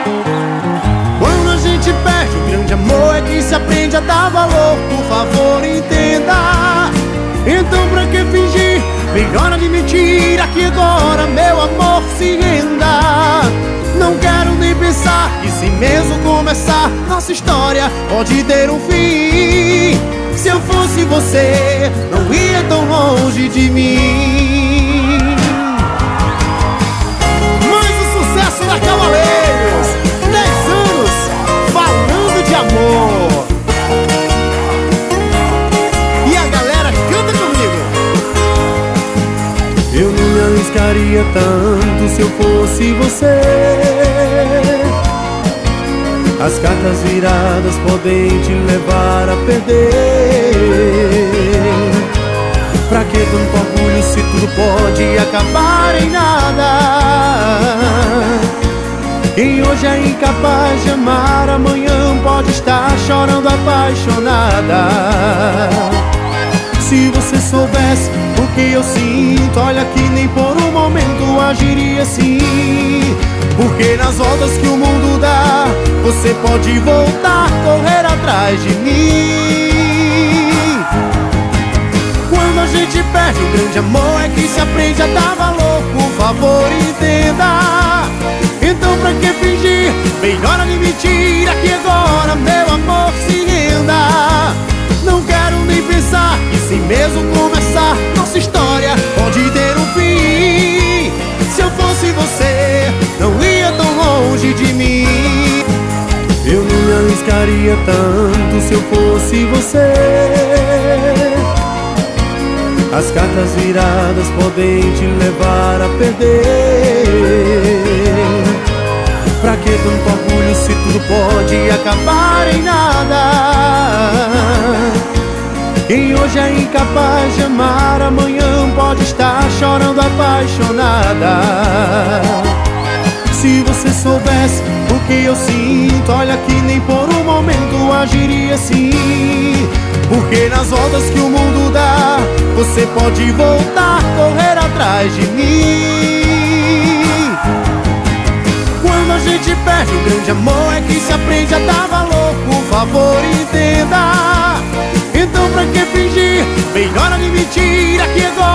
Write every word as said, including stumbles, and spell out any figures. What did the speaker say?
Quando a gente perde um grande amor é que se aprende a dar valor. Por favor, entenda. Então pra que fingir? Melhor admitir aqui agora, meu amor, se renda. Não quero nem pensar que se mesmo começar, nossa história pode ter um fim. Se eu fosse você, não ia tão longe de mim. Mais um sucesso da Cavaleiros, dez anos falando de amor. E a galera canta comigo. Eu não me arriscaria tanto se eu fosse você. As cartas viradas podem te levar a perder. Pra que tanto orgulho se tudo pode acabar em nada? Quem hoje é incapaz de amar, amanhã pode estar chorando apaixonada. Se você soubesse o que eu sinto, olha que nem por um momento agiria assim. Porque nas voltas que o mundo dá, você pode voltar, correr atrás de mim. Quando a gente perde um grande amor é que se aprende a dar valor. Por favor, entenda. Então pra que fingir? Melhor admitir aqui agora, meu amor, se renda. Não quero nem pensar que se mesmo começar, nossa história pode ter um fim. Se eu fosse você, não ia tão longe de mim. Eu não me arriscaria tanto se eu fosse você. As cartas viradas podem te levar a perder. Pra que tanto orgulho se tudo pode acabar em nada? Quem hoje é incapaz de amar, amanhã pode estar chorando apaixonada. Se você soubesse o que eu sinto, olha que nem por um momento agiria assim. Porque nas voltas que o mundo dá, você pode voltar, correr atrás de mim. Quando a gente perde um grande amor é que se aprende a dar valor. Por favor, entenda. Então pra que fingir? Melhor admitir aqui agora.